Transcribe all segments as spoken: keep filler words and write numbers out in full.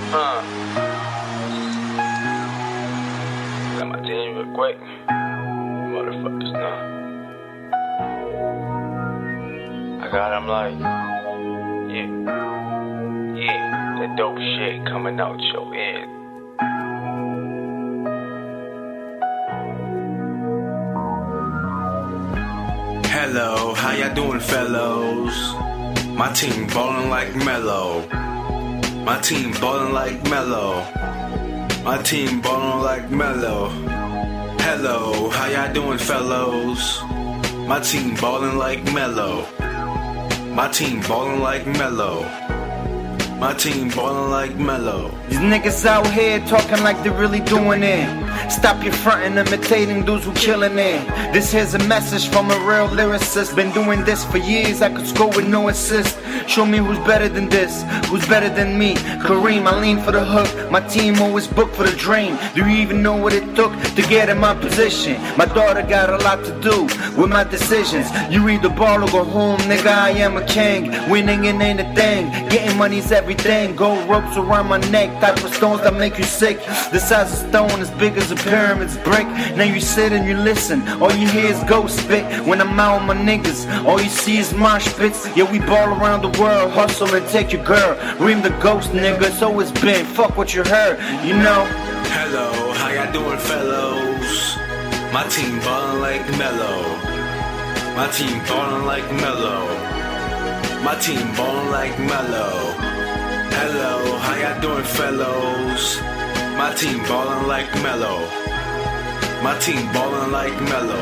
Uh. Got my team real quick. Motherfuckers, nah. I got them like, yeah, yeah, that dope shit coming out your ear. Hello, how y'all doing, fellows? My team ballin' like Melo. My team ballin' like Melo. My team ballin' like Melo. Hello, how y'all doing, fellows? My team ballin' like Melo. My team ballin' like Melo. My team ballin' like Melo. These niggas out here talking like they're really doing it. Stop your frontin', imitating dudes who killin' it. This here's a message from a real lyricist. Been doing this for years, I could score with no assist. Show me who's better than this, who's better than me. Kareem, I lean for the hook. My team always booked for the dream. Do you even know what it took to get in my position? My daughter got a lot to do with my decisions. You read the ball or go home, nigga, I am a king. Winning it ain't a thing, getting money's everything. Gold ropes around my neck, type of stones that make you sick. The size of stone as big as a pyramid's brick. Now you sit and you listen, all you hear is ghost spit. When I'm out with my niggas, all you see is mosh pits. Yeah, we ball around the world, hustle and take your girl. Ream the ghost, nigga, it's always been fuck what you heard, you know. Hello, how y'all doing, fellows? My team ballin' like Melo. My team ballin' like Melo. My team ballin' like Melo. Hello, how y'all doing, fellows? My team ballin' like Melo. My team ballin' like Melo.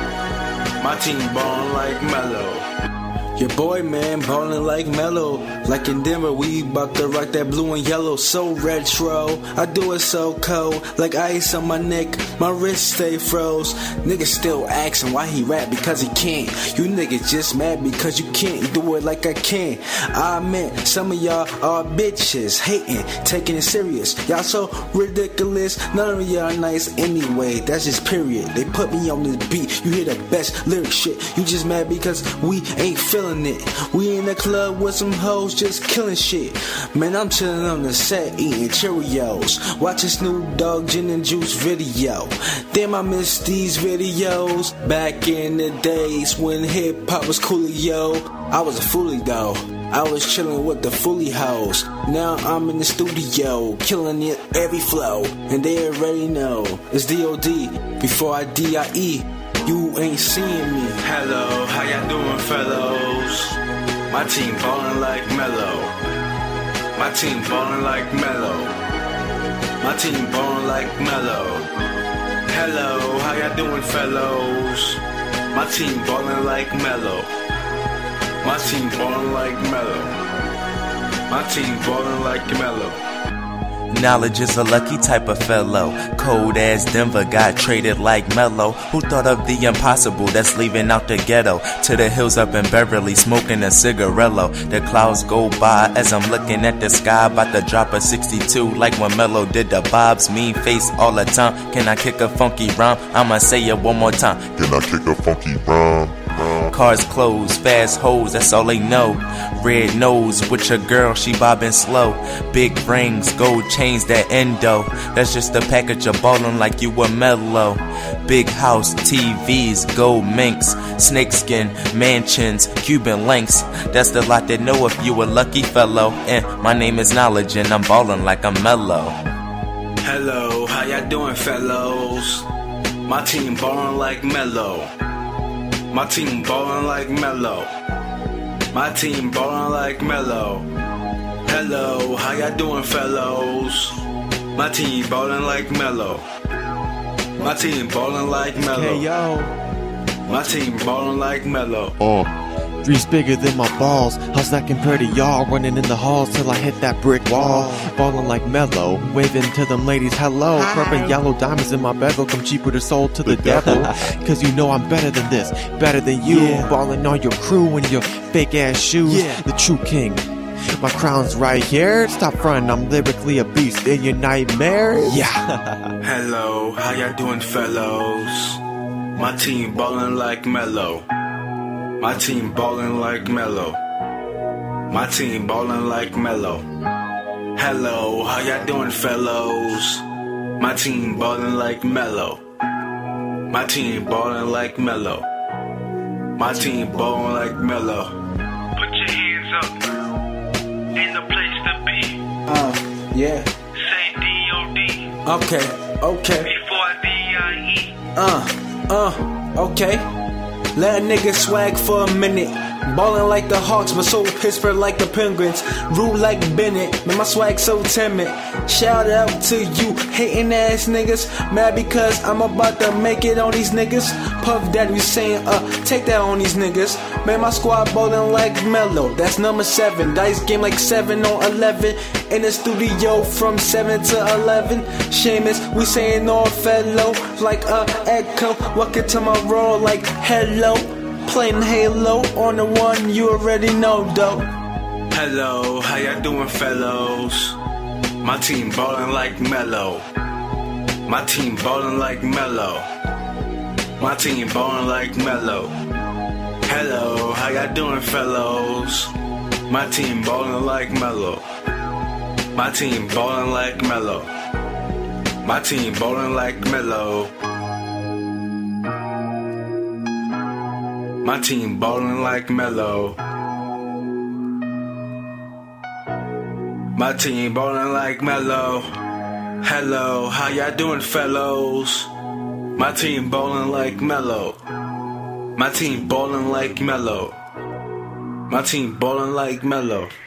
My team ballin' like Melo. Your boy, man, ballin' like Melo. Like in Denver, we bout to rock that blue and yellow. So retro, I do it so cold. Like ice on my neck, my wrist stay froze. Niggas still asking why he rap, because he can't. You niggas just mad because you can't do it like I can. I meant some of y'all are bitches, hating, taking it serious. Y'all so ridiculous, none of y'all nice anyway. That's just period. They put me on this beat, you hear the best lyric shit. You just mad because we ain't feeling it. We in the club with some hoes just killing shit. Man, I'm chilling on the set eating Cheerios, watching Snoop Dogg Gin and Juice video. Damn, I miss these videos. Back in the days when hip hop was coolio, I was a foolie though. I was chilling with the fully hoes. Now I'm in the studio, killing it every flow, and they already know it's D O D before I D I E. You ain't seeing me. Hello, how y'all doing, fellows? My team ballin' like Melo. My team ballin' like Melo. My team ballin' like Melo. Hello, how y'all doing, fellows? My team ballin' like Melo. My team ballin' like Melo. My team ballin' like Melo. Knowledge is a lucky type of fellow. Cold as Denver got traded like Melo. Who thought of the impossible? That's leaving out the ghetto to the hills up in Beverly, smoking a cigarello. The clouds go by as I'm looking at the sky, about to drop a sixty-two like when Melo did the Bob's mean face all the time. Can I kick a funky rhyme? I'ma say it one more time. Can I kick a funky rhyme? Cars closed, fast hoes, that's all they know. Red nose with your girl, she bobbing slow. Big rings, gold chains, that endo. That's just a package of ballin' like you were Melo. Big house, T Vs, gold minks, snakeskin, mansions, Cuban links. That's the lot that know if you a lucky fellow. And my name is Knowledge and I'm ballin' like I'm Melo. Hello, how y'all doing, fellows? My team ballin' like Melo. My team ballin' like Melo. My team ballin' like Melo. Hello, how y'all doing, fellows? My team ballin' like Melo. My team ballin' like Melo. Hey yo, my team ballin' like Melo. Uh, Dreams bigger than my balls. How's that compared to y'all? Running in the halls till I hit that brick wall. Ballin' like Melo, waving to them ladies hello. Purple yellow diamonds in my bezel, come cheaper to sold to the devil. Cause you know I'm better than this, better than you. Yeah. Ballin' on your crew in your fake ass shoes. Yeah. The true king. My crown's right here. Stop frontin', I'm lyrically a beast in your nightmares. Yeah. Hello, how y'all doing, fellows? My team ballin' like Melo. My team ballin' like Melo. My team ballin' like Melo. Hello, how y'all doing, fellows? My team ballin' like Melo. My team ballin' like Melo. My team ballin' like Melo. Put your hands up. Ain't no place to be. Uh, yeah. Say D O D. Okay, okay. Before D I E. Uh, uh, okay. Let a nigga swag for a minute. Ballin' like the Hawks, but so Pittsburgh like the Penguins. Rude like Bennett, man, my swag so timid. Shout out to you hating ass niggas. Mad because I'm about to make it on these niggas. Puff Daddy saying, uh, take that on these niggas. Man, my squad ballin' like Melo, that's number seven. Dice game like seven on eleven. In the studio from seven to eleven. Seamus, we saying all fellow. Like a echo, walking to my role like hello. Playing Halo on the one you already know, though. Hello, how y'all doing, fellows? My team ballin' like Melo. My team ballin' like Melo. My team ballin' like Melo. Hello, how y'all doing, fellows? My team ballin' like Melo. My team ballin' like Melo. My team ballin' like Melo. My team ballin' like Melo. My team ballin' like Melo. Hello, how y'all doing, fellows? My team ballin' like Melo. My team ballin' like Melo. My team ballin' like Melo.